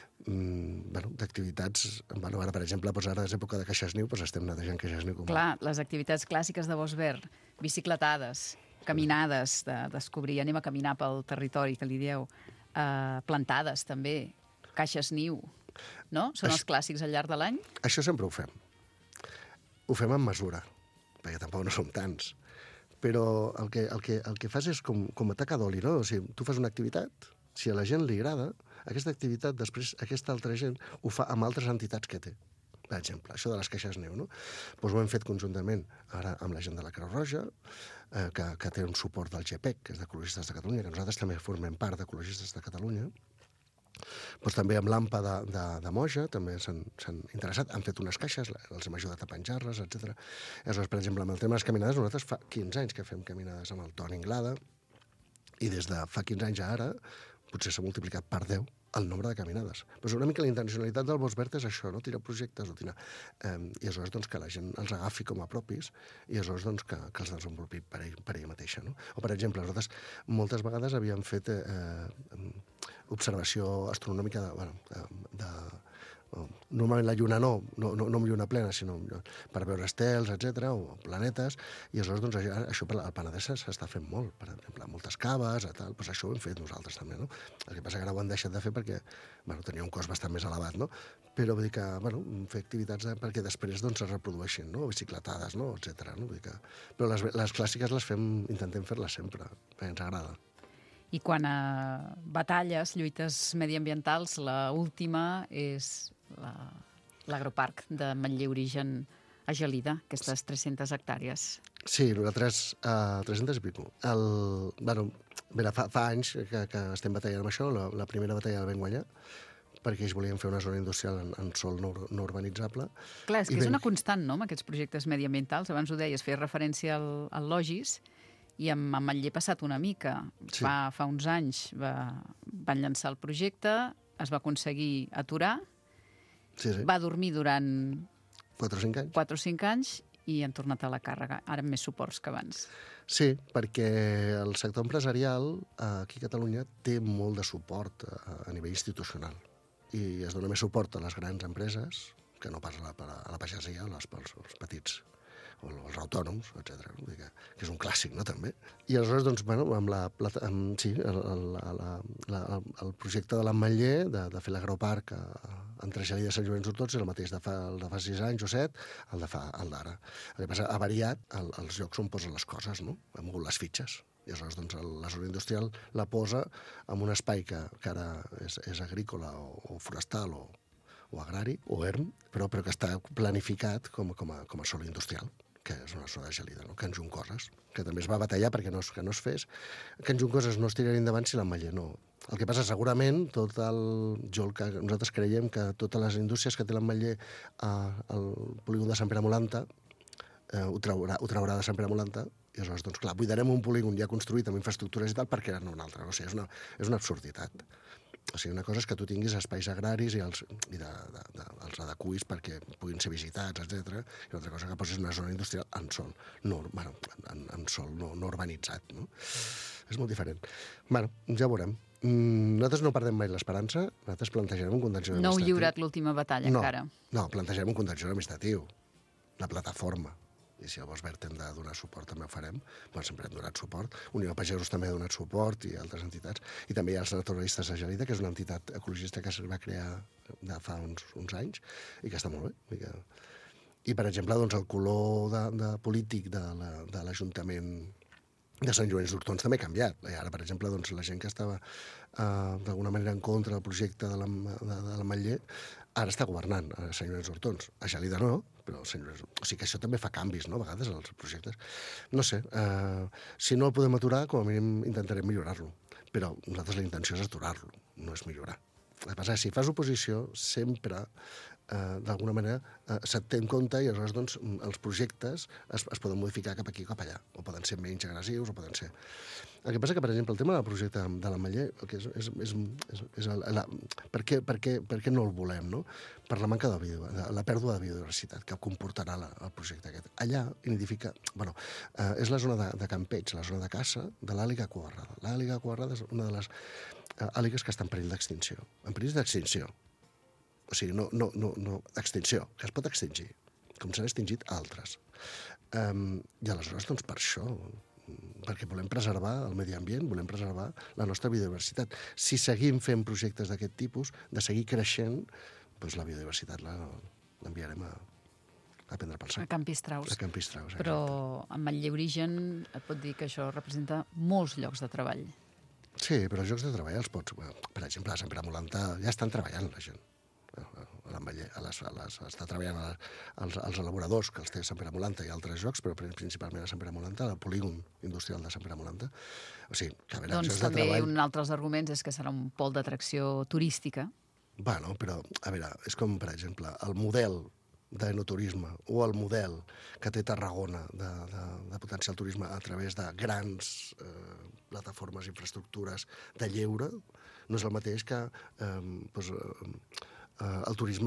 D'activitats, ara, per exemple, ara és època de Caixes Niu, estem netejant Caixes Niu. Clar, les activitats clàssiques de Bosc Verd, bicicletades, caminades, de descobrir, anem a caminar pel territori, que li dieu, plantades, també, Caixes Niu, no? Són els clàssics al llarg de l'any? Això sempre ho fem. Ho fem amb mesura, perquè tampoc no som tants. Però el que fas és com a taca d'oli, no? O sigui, tu fas una activitat, si a la gent li agrada, aquesta activitat, després aquesta altra gent ho fa amb altres entitats que té. Per exemple, això de les Caixes Niu, no? Ho hem fet conjuntament ara amb la gent de la Creu Roja, que té un suport del GPEC, que és d'Ecologistes de Catalunya, que nosaltres també formem part d'Ecologistes de Catalunya. També amb l'AMPA de Moja també s'han interessat, han fet unes caixes, els hem ajudat a penjar-les, etc. Aleshores, per exemple, amb el tema de les caminades, nosaltres fa 15 anys que fem caminades amb el Toni Inglada, i des de fa 15 anys a ara potser s'ha multiplicat per 10 el nombre de caminades. Però una mica la intencionalitat del Bosc Verd és això, no? Tirar projectes i aleshores que la gent els agafi com a propis i aleshores que els desenvolupi per ella mateixa, no? O, per exemple, nosaltres moltes vegades havíem fet observació astronòmica normalment la lluna no amb lluna plena, sinó per veure estels, etc., o planetes, i aleshores això al Penedès s'està fent molt, per exemple, moltes caves, això ho hem fet nosaltres també, no? El que passa que ara ho han deixat de fer perquè tenia un cost bastant més elevat, no? Però vull dir que, fer activitats perquè després es reprodueixin, no? Bicicletades, no? Etc. Però les clàssiques intentem fer-les sempre, perquè ens agrada. I quan a batalles, lluites mediambientals, l'última és l'agroparc de Manlleu Origen a Gelida, aquestes 300 hectàrees. Sí, nosaltres 300 i pico. Fa anys que estem batallant amb això, la primera batalla la vam guanyar, perquè ells volien fer una zona industrial en sòl no urbanitzable. Clar, és que és una constant, no?, amb aquests projectes mediambientals. Abans ho deies, feia referència al Logis, i amb Manlleu ha passat una mica. Sí. Fa uns anys van llançar el projecte, es va aconseguir aturar, sí. Va dormir durant 4 o 5 anys i han tornat a la càrrega, ara amb més suports que abans. Sí, perquè el sector empresarial aquí a Catalunya té molt de suport a nivell institucional i es dona més suport a les grans empreses que no pas a la pagesia, als petits o els autònoms, etc. Que és un clàssic, no?, també. I aleshores, el projecte de l'Ametller, de fer l'agroparc entre Gelida i Sant Llorenç d'Hortons, és el mateix de fa 6 anys o 7, el d'ara. El que passa, ha variat els llocs on posen les coses, no? Ha mogut les fitxes. I aleshores, la zona industrial la posa en un espai que ara és agrícola o forestal o agrari, o ERM, però que està planificat com a sòl industrial, que és una zona de Gelida, no? Can Juncosa, que també es va batallar perquè no es fes. Can Juncosa no es tiraria endavant si l'Ametller no. El que passa, segurament, nosaltres creiem que totes les indústries que té l'Ametller al polígon de Sant Pere Molanta ho traurà de Sant Pere Molanta, i aleshores, clar, buidarem un polígon ja construït amb infraestructures i tal per crear-ne un altre. No sé, és una absurditat. O sigui, una cosa és que tu tinguis espais agraris i els adequis perquè puguin ser visitats, etc. I una altra cosa que posis una zona industrial en sòl no urbanitzat. No? És molt diferent. Bueno, ja veurem. Nosaltres no perdem mai l'esperança, nosaltres plantejarem un contenciós administratiu. No heu lliurat l'última batalla encara. No, plantejarem un contenciós administratiu, la plataforma. I si llavors Verd hem de donar suport, també ho farem. Bueno, sempre hem donat suport. Unió de Pagesos també ha donat suport i altres entitats. I també hi ha els naturalistes de Gelida, que és una entitat ecologista que es va crear fa uns anys i que està molt bé. I, per exemple, doncs, el color polític de l'Ajuntament de Sant Llorenç d'Hortons també ha canviat. I ara, per exemple, doncs, la gent que estava d'alguna manera en contra del projecte de l'Ametller ara està governant a Sant Llorenç d'Hortons. A Gelida no, però a Sant Llorenç... O sigui que això també fa canvis, no?, a vegades, als projectes. No sé, si no el podem aturar, com a mínim intentarem millorar-lo. Però nosaltres la intenció és aturar-lo, no és millorar. El que passa és que si fas oposició, sempre, d'alguna manera, se't té en compte i aleshores doncs, els projectes es poden modificar cap aquí o cap allà. O poden ser menys agressius, o poden ser... El que passa que, per exemple, el tema del projecte de l'Ametller, per què no el volem, no? Per la manca la pèrdua de biodiversitat que comportarà el projecte aquest. Allà nidifica... Bueno, és la zona de campeig, la zona de caça de l'àliga coarrada. L'àliga coarrada és una de les àligues que està en perill d'extinció. En perill d'extinció. O sigui, no extinció, que es pot extingir, com s'han extingit altres. I aleshores, doncs, per això... perquè volem preservar el medi ambient, volem preservar la nostra biodiversitat. Si seguim fent projectes d'aquest tipus, de seguir creixent, doncs la biodiversitat l'enviarem a prendre pel sac. A Camp Pistraus. A Camp Pistraus, però amb el Lleorigen et pot dir que això representa molts llocs de treball. Sí, però els llocs de treball els pots... Per exemple, a Sant Pere Molantà ja estan treballant la gent. Està treballant els elaboradors, que els té Sant Pere Molantà i altres llocs, però principalment a Sant Pere Molantà, al polígon industrial de Sant Pere Molantà. O sigui, que a veure, doncs també un altre dels arguments és que serà un pol d'atracció turística. Bueno, però, a veure, és com, per exemple, el model d'enoturisme o el model que té Tarragona de potenciar el turisme a través de grans plataformes, infraestructures de lleure, no és el mateix que el turisme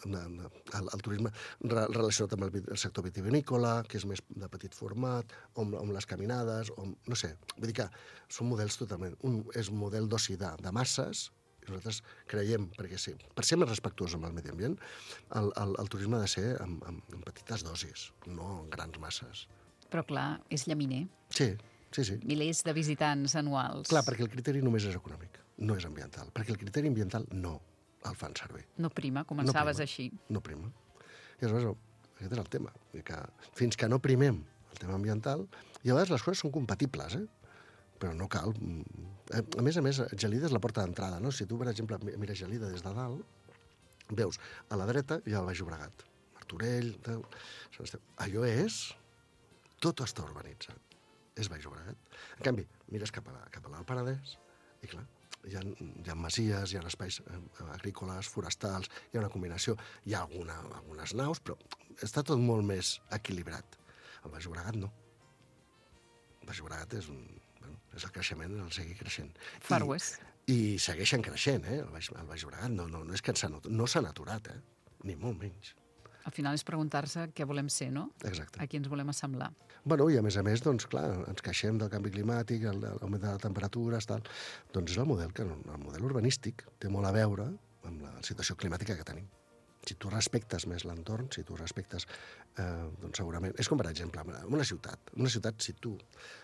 relacionat amb el sector vitivinícola, que és més de petit format, o amb les caminades, no sé. Vull dir que són models totalment... Un és un model d'oci de masses, i nosaltres creiem, perquè sí, per ser més respectuós amb el medi ambient, el turisme ha de ser en petites dosis, no en grans masses. Però clar, és llaminer. Sí. Milers de visitants anuals. Clar, perquè el criteri només és econòmic, no és ambiental. Perquè el criteri ambiental no el fan servir. No prima, començaves així. No prima. I aleshores, aquest és el tema. Que fins que no primem el tema ambiental, i a vegades les coses són compatibles, però no cal... A més, Gelida és la porta d'entrada, no? Si tu, per exemple, mires Gelida des de dalt, veus a la dreta hi ha el Baix Llobregat, Martorell... Allò és... Tot està urbanitzat. És Baix Llobregat. En canvi, mires cap a l'Alt Penedès i, clar, hi ha masies, hi ha espais agrícoles, forestals, hi ha una combinació, hi ha algunes naus, però està tot molt més equilibrat. El Baix Llobregat no. El Baix Llobregat és el creixement, el seguir creixent. Far West. I segueixen creixent, el Baix Llobregat. No és que no s'han aturat, ni molt menys. Al final és preguntar-se què volem ser, no? Exacte. A qui ens volem assemblar. Bueno, i a més, doncs, clar, ens queixem del canvi climàtic, l'augment de la temperatura, tal. Doncs és el model urbanístic té molt a veure amb la situació climàtica que tenim. Si tu respectes més l'entorn, si tu respectes, doncs segurament... És com, per exemple, una ciutat. Una ciutat, si tu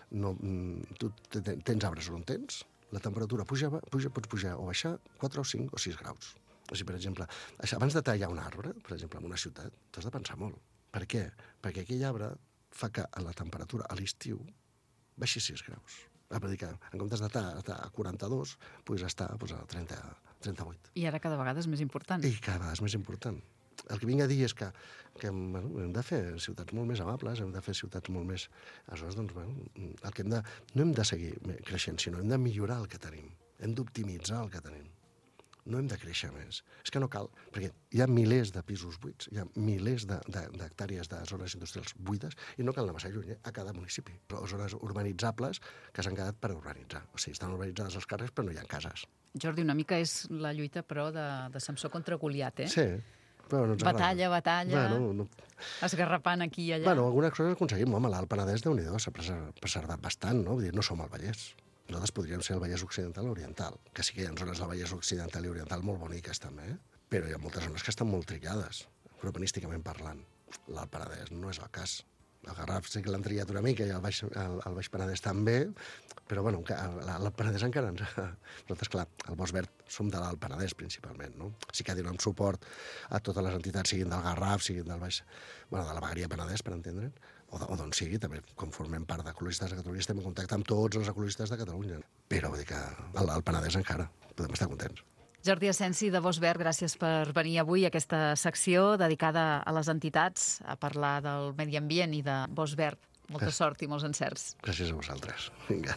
tens arbres on tens, la temperatura pots pujar o baixar 4 o 5 o 6 graus. O sigui, per exemple, abans de tallar un arbre, per exemple, en una ciutat, t'has de pensar molt. Per què? Perquè aquell arbre fa que la temperatura a l'estiu baixi 6 graus. Vull dir que en comptes d'estar a 42, puguis estar a 38. I ara cada vegada és més important. I cada vegada és més important. El que vinc a dir és que hem de fer ciutats molt més amables, hem de fer ciutats molt més... Aleshores, doncs, el que no hem de seguir creixent, sinó hem de millorar el que tenim. Hem d'optimitzar el que tenim. no hem de créixer més. És que no cal, perquè hi ha milers de pisos buits, hi ha milers d'hectàrees de zones industrials buides i no cal anar massa lluny, a cada municipi. O zones urbanitzables que s'han quedat per urbanitzar. O sigui, estan urbanitzades els carrers però no hi ha cases. Jordi, una mica és la lluita, però, de Samsó contra Goliat, eh? Sí, però no ens agrada. Batalla, esgarrapant aquí i allà. Bueno, algunes coses aconseguim. Home, l'Alt Penedès, Déu-n'hi-do, s'ha preservat bastant, no? Vull dir, no som el Vallès. Nosaltres podríem ser el Vallès Occidental i Oriental, que sí que hi ha zones del Vallès Occidental i Oriental molt boniques també, però hi ha moltes zones que estan molt trillades, urbanísticament parlant. L'Alt Penedès no és el cas. El Garraf sí que l'han trillat una mica i el Baix Penedès també, però bueno, l'Alt Penedès encara ens... Nosaltres, clar, el Bosc Verd som de l'Alt Penedès principalment, no? Sí que donem suport a totes les entitats, siguin del Garraf, siguin del Baix... Bueno, de la Vegueria Penedès, per entendre'n, o d'on sigui, també, com formem part d'ecologistes de Catalunya, estem en contacte amb tots els ecologistes de Catalunya. Però vull dir que al Penedès encara podem estar contents. Jordi Asensi, de Bosc Verd, gràcies per venir avui a aquesta secció dedicada a les entitats, a parlar del medi ambient i de Bosc Verd. Molta sort i molts encerts. Gràcies a vosaltres. Vinga.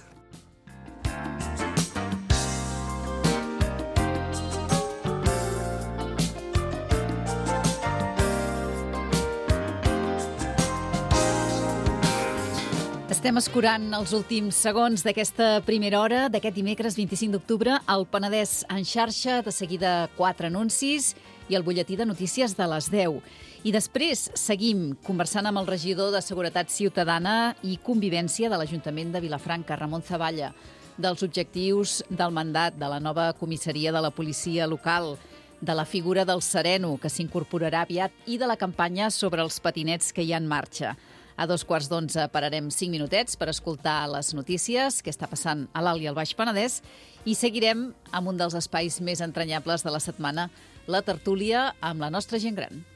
Estem escurant els últims segons d'aquesta primera hora, d'aquest dimecres 25 d'octubre, al Penedès en xarxa, de seguida 4 anuncis i el butlletí de notícies de les 10. I després seguim conversant amb el regidor de Seguretat Ciutadana i Convivència de l'Ajuntament de Vilafranca, Ramon Zavalla, dels objectius del mandat de la nova comissaria de la policia local, de la figura del sereno, que s'incorporarà aviat, i de la campanya sobre els patinets que hi ha en marxa. A 11:15 pararem 5 minutets per escoltar les notícies, què està passant a l'Alt i al Baix Penedès, i seguirem amb un dels espais més entranyables de la setmana, la tertúlia amb la nostra gent gran.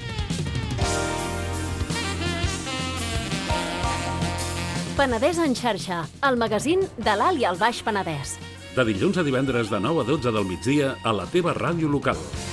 Penedès en xarxa, el magazín de l'Alt i el Baix Penedès. De dilluns a divendres de 9 a 12 del migdia a la teva ràdio local.